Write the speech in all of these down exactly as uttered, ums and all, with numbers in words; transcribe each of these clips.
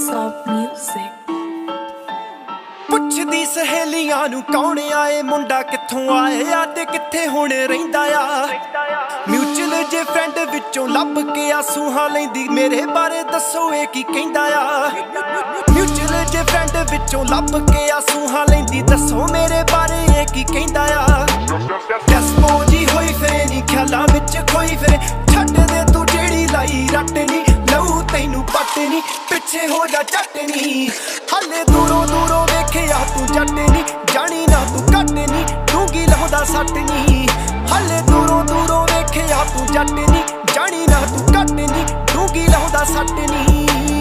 Soft music. ਪੁੱਛਦੀ ਸਹੇਲੀਆਂ ਨੂੰ ਕੌਣ ਆਏ ਮੁੰਡਾ ਕਿੱਥੋਂ ਆਇਆ ਤੇ ਕਿੱਥੇ ਹੁਣ ਰਹਿੰਦਾ ਆ। ਮਿਊਚੁਅਲ ਜੇ ਫਰੈਂਡ ਵਿੱਚੋਂ ਲੱਭ ਕੇ ਆ ਸੂਹਾਂ ਲੈਂਦੀ ਮੇਰੇ ਬਾਰੇ ਦੱਸੋ ਇਹ ਕੀ ਕਹਿੰਦਾ ਆ। ਮਿਊਚੁਅਲ ਜੇ ਫਰੈਂਡ ਵਿੱਚੋਂ ਲੱਭ ਕੇ ਆ ਸੂਹਾਂ ਲੈਂਦੀ ਦੱਸੋ ਮੇਰੇ ਬਾਰੇ ਇਹ ਕੀ ਕਹਿੰਦਾ ਆ। ਡੈਸਪੋ ਜੀ ਹੋਈ ਫਿਰੇ ਨੀ ਖਿਆਲਾਂ ਵਿੱਚ ਖੋਈ ਫਿਰੇ ਛੱਡ ਦੇ ਤੂੰ ਜਿਹੜੀ ਲਾਈ ਰੱਟ ਨੀ ਲਊ ਤੈਨੂੰ ਪੱਟ ਨੀ ਪਿੱਛੇ ਹੋ ਜਾ ਝੱਟ ਨੀ ਹਲੇ ਦੂਰੋਂ ਦੂਰੋਂ ਵੇਖਿਆ ਤੂੰ ਜੱਟ ਨੀ ਜਾਣੀ ਨਾ ਤੂੰ ਘੱਟ ਨੀ ਡੂੰਗੀ ਲਾਉਂਦਾ ਸੱਟ ਨੀ ਹਲੇ ਦੂਰੋਂ ਦੂਰੋਂ ਵੇਖਿਆ ਤੂੰ ਜੱਟ ਨੀ ਜਾਣੀ ਨਾ ਤੂੰ ਘੱਟ ਨੀ ਡੂੰਗੀ ਲਾਉਂਦਾ ਸੱਟ ਨੀ।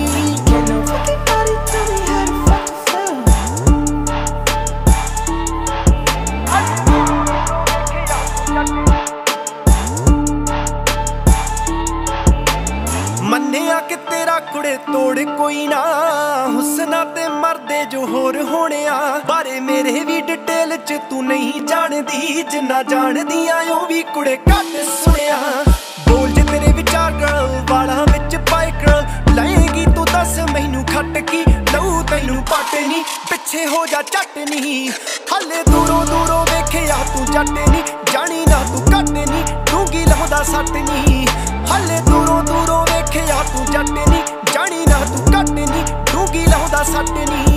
ਮੰਨਿਆ ਕਿ ਤੇਰਾ ਕੁੜੇ ਤੋੜ ਕੋਈ ਨਾ ਹੁਸਨਾ ਤੇ ਮਰਦੇ ਜੋ ਹੋਰ ਹੋਣਿਆ ਬਾਰੇ ਮੇਰੇ ਵੀ ਡਿਟੇਲ ਚ ਤੂੰ ਨਹੀਂ ਜਾਣਦੀ ਜਿੰਨਾ ਜਾਣਦੀਆਂ ਉਹ ਵੀ ਕੁੜੇ ਘੱਟ ਸੁਣਿਆ। ਬੋਲ ਜੇ ਤੇਰੇ ਵਿਚਾਰ ਗਰਲ ਵਾਲਾਂ ਵਿੱਚ ਪਾਏ ਗਰਲ ਲਾਏਗੀ ਤੂੰ ਦੱਸ ਮੈਨੂੰ ਖੱਟ ਕੀ ਲਊ ਤੈਨੂੰ ਪੱਟ ਨੀ ਪਿੱਛੇ ਹੋ ਜਾ ਝੱਟ ਨੀ ਹਲੇ ਦੂਰੋਂ ਦੂਰੋਂ ਵੇਖਿਆ ਤੂੰ ਜੱਟ ਨੀ ਜਾਣੀ ਨਾ ਤੂੰ ਘੱਟ ਨੀ ਡੂੰਗੀ ਲਾਉਂਦਾ ਸੱਟ ਨੀ ਹਲੇ ਦੂਰੋਂ ਦੂਰੋਂ ਵੇਖਿਆ ਤੂੰ ਜੱਟ ਨੀ ਜਾਣੀ ਨਾ ਤੂੰ ਘੱਟ ਨੀ ਡੂੰਗੀ ਲਾਉਂਦਾ ਸੱਟ ਨੀ।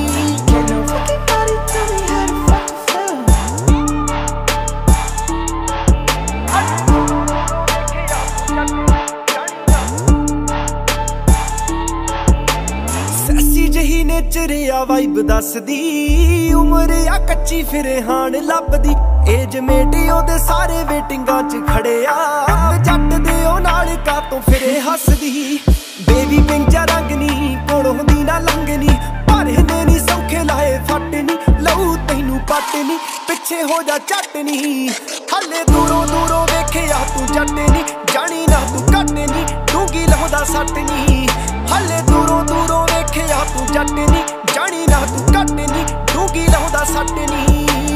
ਸੈਸੀ ਜਹੀ ਨੇਚਰ ਆ ਵਾਈਬ ਦੱਸਦੀ ਉਮਰ ਆ ਕੱਚੀ ਫਿਰੇ ਹਾਣ ਲੱਭਦੀ ਏਜ ਮੇਟ ਉਹਦੇ ਸਾਰੇ ਵੇਟਿੰਗਾਂ ਚ ਖੜੇ ਆ ਜੱਟ ਦੇ ਉਹ ਨਾਲ ਕਾਤੋਂ ਫਿਰੇ ਹੱਸਦੀ ਬੇਬੀ ਪਿੰਜਾ ਰੰਗ ਨੀ ਕੋਲੋਂ ਦੀ ਨਾ ਲੰਘਨੀ ਪਰ ਇਹਨੇ ਨੀ ਸੌਖੇ ਲਾਏ ਫੱਟ ਨੀ ਲਊ ਤੈਨੂੰ ਪੱਟ ਨੀ ਪਿੱਛੇ ਹੋ ਜਾ ਝੱਟ ਨੀ ਹਲੇ ਦੂਰੋਂ ਦੂਰੋਂ ਵੇਖਿਆ ਤੂੰ ਜੱਟ ਨੀ ਜਾਣੀ ਨਾ ਤੂੰ ਘੱਟ ਨੀ ਡੂੰਗੀ ਲਾਉਂਦਾ ਸੱਟ ਨੀ ਹਲੇ ਦੂਰੋਂ ਦੂਰੋਂ ਵੇਖਿਆ ਤੂੰ ਜੱਟ ਨੀ ਜਾਣੀ ਨਾ ਤੂੰ ਘੱਟ ਨੀ ਡੂੰਗੀ ਲਾਉਂਦਾ ਸੱਟ ਨੀ।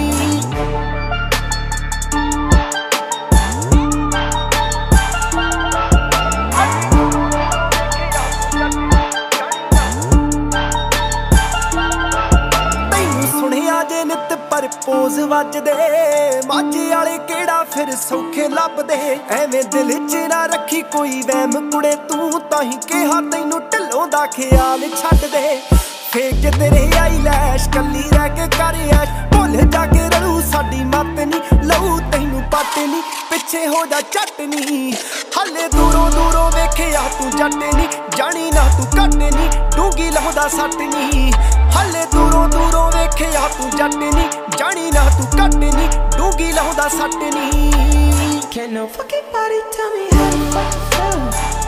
ਜੇ ਨਿੱਤ ਪਰਪੋਜ਼ ਵੱਜਦੇ ਮਾਝੇ ਵਾਲੇ ਕਿਹੜਾ ਫਿਰ ਸੌਖੇ ਲੱਭਦੇ ਐਵੇਂ ਦਿਲ ਚ ਨਾ ਰੱਖੀ ਕੋਈ ਵਹਿਮ ਕੁੜੇ ਤੂੰ ਤਾਂ ਹੀ ਕਿਹਾ ਤੈਨੂੰ ਢਿੱਲੋਂ ਦਾ ਖਿਆਲ ਛੱਡ ਦੇ ਫੇਕ ਤੇਰੇ ਆਈ ਲੈਸ਼ ਕੱਲੀ ਰਹਿ ਕੇ ਕਰ ਐਸ਼ ਭੁੱਲ ਜਾ ਕੇ ਰਲੂ ਸਾਡੀ ਮੱਤ ਨੀ ਲਊ ਤੈਨੂੰ ਪੱਟ ਨੀ ਪਿੱਛੇ ਹੋ ਜਾ ਝੱਟ ਨੀ ਹਲੇ ਦੂਰੋਂ ਦੂਰੋਂ ਵੇਖਿਆ ਤੂੰ ਜੱਟ ਨੀ ਜਾਣੀ ਨਾ ਤੂੰ ਘੱਟ ਨੀ ਡੂੰਗੀ ਲਾਉਂਦਾ ਸੱਟ ਨੀ ਹਲੇ ਦੂਰੋਂ ਦੂਰੋਂ ਵੇਖਿਆ ਤੂੰ ਜੱਟ ਨੀ ਜਾਣੀ ਨਾ ਤੂੰ ਘੱਟ ਨੀ ਡੂੰਗੀ ਲਾਉਂਦਾ ਸੱਟ ਨੀ। Can no fucking body tell me how to fucking feel?